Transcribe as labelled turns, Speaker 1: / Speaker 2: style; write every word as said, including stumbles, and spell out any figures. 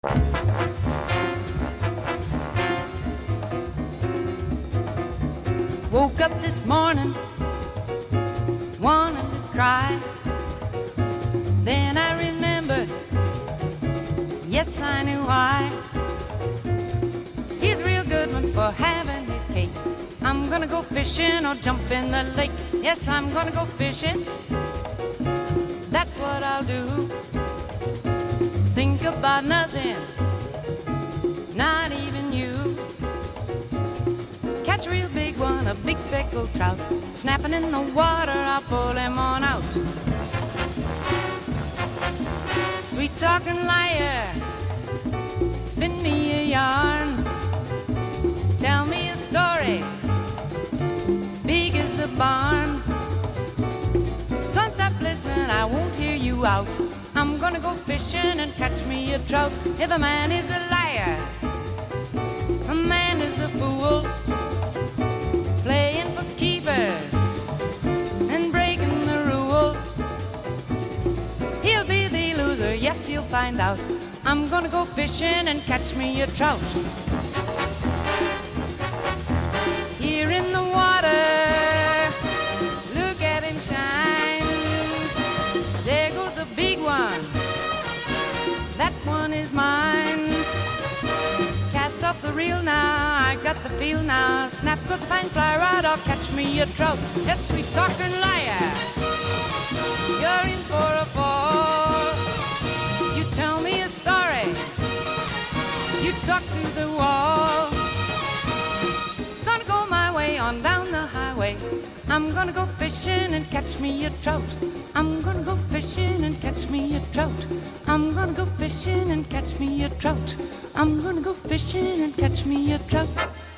Speaker 1: Woke up this morning, wanted to cry. Then I remembered, yes, I knew why. He's a real good one for having his cake. I'm gonna go fishing or jump in the lake. Yes, I'm gonna go fishing, that's what I'll do. Think about nothing, not even you. Catch a real big one, a big speckled trout, snapping in the water, I'll pull him on out. Sweet talking liar, spin me a yarn, tell me a story, big as a barn. Don't stop listening, I won't hear you out. I'm gonna go fishing and catch me a trout. If a man is a liar, a man is a fool, playing for keepers and breaking the rule. He'll be the loser, yes, he'll find out. I'm gonna go fishing and catch me a trout. Here in the water, look at him shine. There goes a big one, that one is mine. Cast off the reel now, I got the feel now. Snap goes the fine fly rod, I'll catch me a trout. Yes, sweet talking liar, you're in for a fall. You tell me a story, you talk to the wall. Gonna go my way on down the highway. I'm gonna go fishing and catch me a trout. I'm gonna go fishing and catch me a trout. I'm gonna go fishing and catch me a trout. I'm gonna go fishing and catch me a trout.